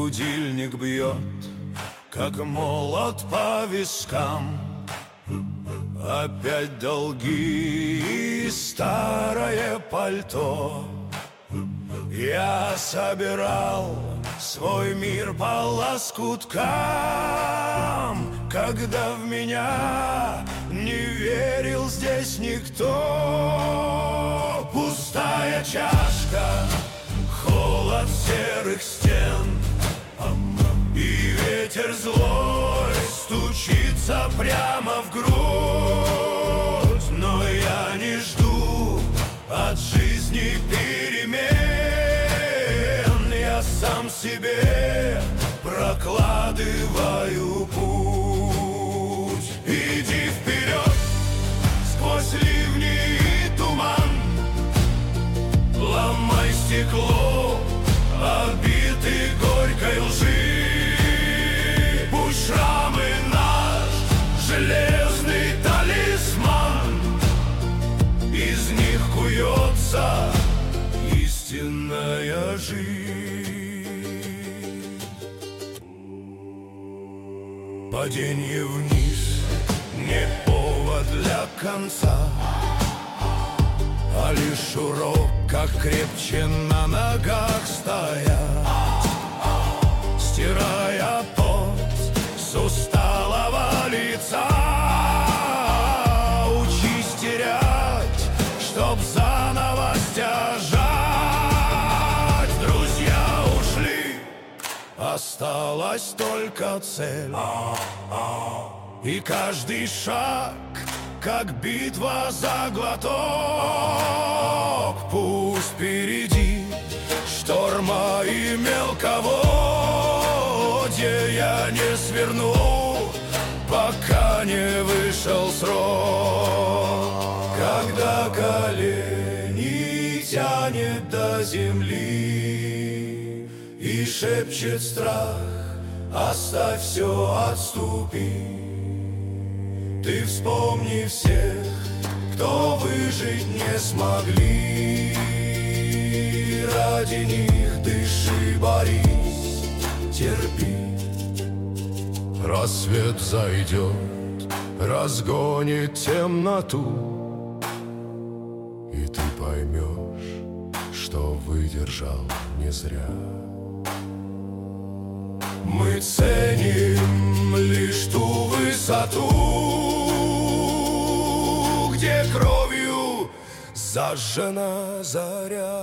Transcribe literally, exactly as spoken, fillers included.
будильник бьет, как молот по вискам. Опять долги и старое пальто. Я собирал свой мир по лоскуткам, когда в меня не верил здесь никто. Пустая чашка, холод серых стен, и ветер злой стучится прямо в грудь. Но я не жду от жизни перемен, я сам себе прокладываю путь. Иди вперед сквозь ливни и туман, ломай стекло, обитый горькой лжи. Пусть шрамы наш железный талисман, из них куется истинная жизнь. Падение вниз не повод для конца, а лишь урок, как крепче на ногах стоять, стирая пот с усталого лица. Учись терять, чтоб заново стяжать. Друзья ушли, осталась только цель, и каждый шаг как битва за глоток. Пусть впереди шторма и мелководье, я не сверну, пока не вышел срок. Когда колени тянет до земли и шепчет страх: оставь все, отступи. Ты вспомни всех, кто выжить не смогли. Ради них дыши, борись, терпи. Рассвет зайдет, разгонит темноту, и ты поймешь, что выдержал не зря. Мы ценим лишь ту высоту, где кровью зажжена заря.